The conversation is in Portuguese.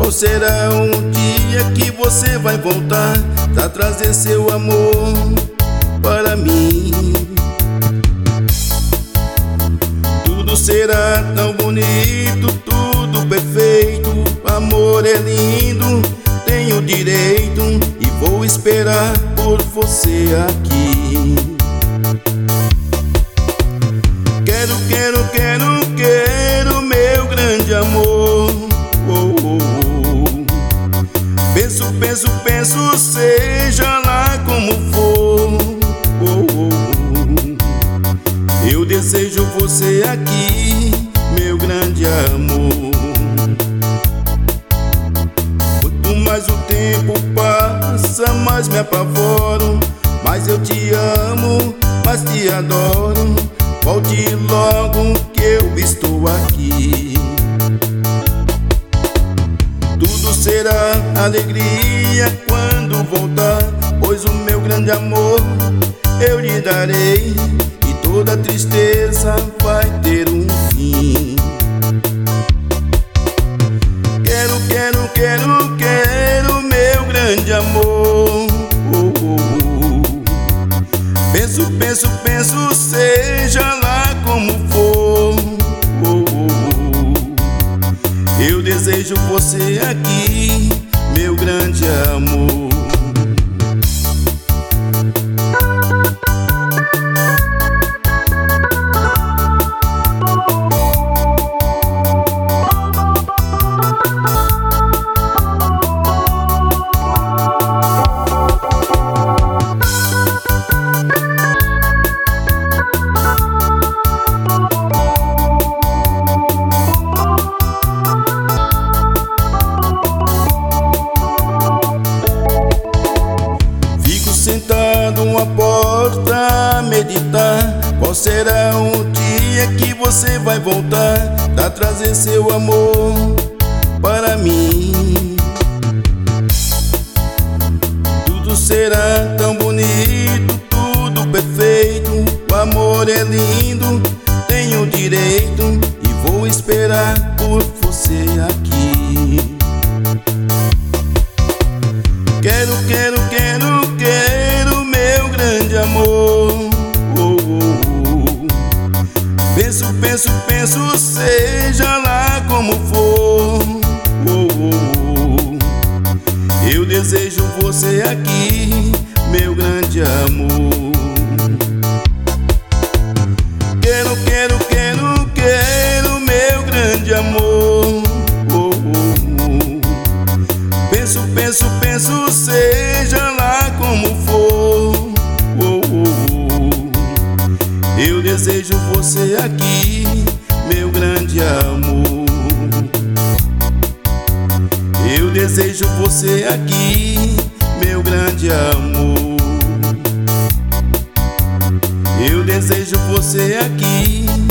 Quando será um dia que você vai voltar pra trazer seu amor para mim? Tudo será tão bonito, tudo perfeito. Amor é lindo, tenho direito e vou esperar por você aqui. Quero, quero, quero, quero, meu grande amor. Oh, oh, oh. Penso, penso, penso, seja lá como for. Oh, oh, oh. Eu desejo você aqui, meu grande amor. Quanto mais o tempo passa, mais me apavoro. Mais eu te amo, mais te adoro. Volte logo que eu estou aqui. Tudo será alegria quando voltar, pois o meu grande amor eu lhe darei, e toda tristeza vai ter um fim. Quero, quero, quero, quero, meu grande amor. Oh, oh, oh. Penso, penso, penso, seja lá como for. Oh, oh, oh. Eu desejo você aqui, meu grande amor. Sentado à porta a meditar, qual será o dia que você vai voltar pra trazer seu amor para mim? Tudo será tão bonito, tudo perfeito. O amor é lindo, tenho direito e vou esperar por você aqui. Quero, quero, quero, quero, meu grande amor. Oh, oh, oh. Penso, penso, penso, seja lá como for. Oh, oh, oh. Eu desejo você aqui, meu grande amor. Quero, quero, quero, quero, meu grande amor. Oh, oh, oh. Penso, penso, penso, seja lá como for. Oh, oh, oh. Eu desejo você aqui, meu grande amor. Eu desejo você aqui, meu grande amor. Eu desejo você aqui,